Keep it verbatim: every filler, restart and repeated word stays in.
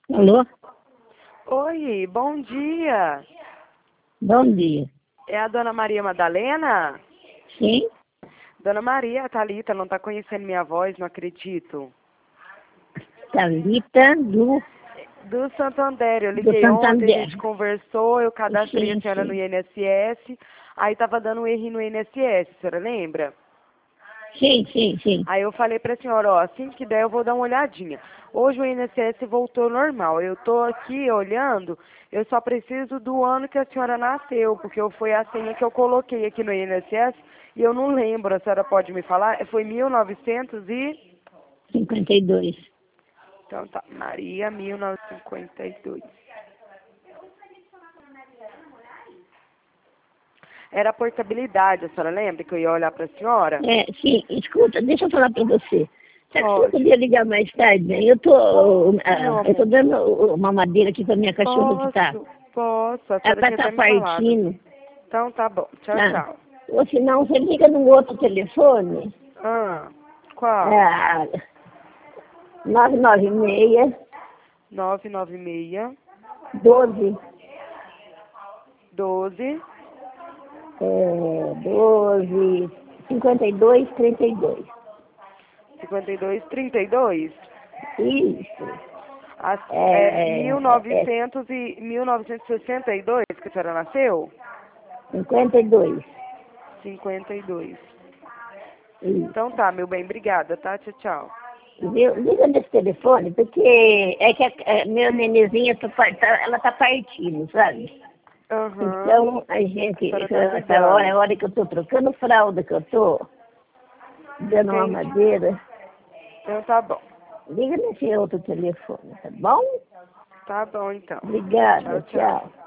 Alô? Oi, bom dia. Bom dia. É a dona Maria Madalena? Sim? Dona Maria, a Thalita não está conhecendo minha voz, não acredito. Thalita do, Do Santander, eu do liguei ontem, a Santander. gente conversou, eu cadastrei a Sim, senhora no sim. I N S S, aí tava dando um erro no I N S S, a senhora lembra? Sim, sim, sim. Aí eu falei pra senhora, ó, assim que der eu vou dar uma olhadinha. Hoje o I N S S voltou normal. Eu tô aqui olhando, eu só preciso do ano que a senhora nasceu, porque eu foi a senha que eu coloquei aqui no I N S S e eu não lembro, a senhora pode me falar? Foi mil e novecentos e... cinquenta e dois. Então tá, Maria, mil novecentos e cinquenta e dois. Era a portabilidade, a senhora lembra que eu ia olhar pra senhora? É, sim, escuta, deixa eu falar para você. Será que você Pode. podia ligar mais tarde? Bem, eu tô, Posso, meu ah, eu tô amor? dando uma madeira aqui para minha cachorra que tá. Posso, posso. A senhora Ela tinha tá até me falado. partindo, Então tá bom. Tchau, tá? tchau. Ou senão você liga no outro telefone, Ah, qual? é, nove nove seis, nove nove seis, doze, doze, é, doze, cinquenta e dois, trinta e dois. cinquenta e dois, trinta e dois. Isso. As, é É, mil é, é novecentos e mil novecentos e sessenta e dois que a senhora nasceu? cinquenta e dois. cinquenta e dois. Isso. Então tá, meu bem, obrigada, tá? Tchau, tchau. Viu? Liga nesse telefone, porque é que a, a minha nenezinha, tá, par- tá- ela tá partindo, sabe? Aham. Então, a A gente, senhora tá essa hora é cuidando. a hora que eu tô trocando fralda, que eu tô dando uma Entendi. madeira. Então tá bom. Liga nesse outro telefone, tá bom? Tá bom então. Obrigada, Tchau, tchau. tchau.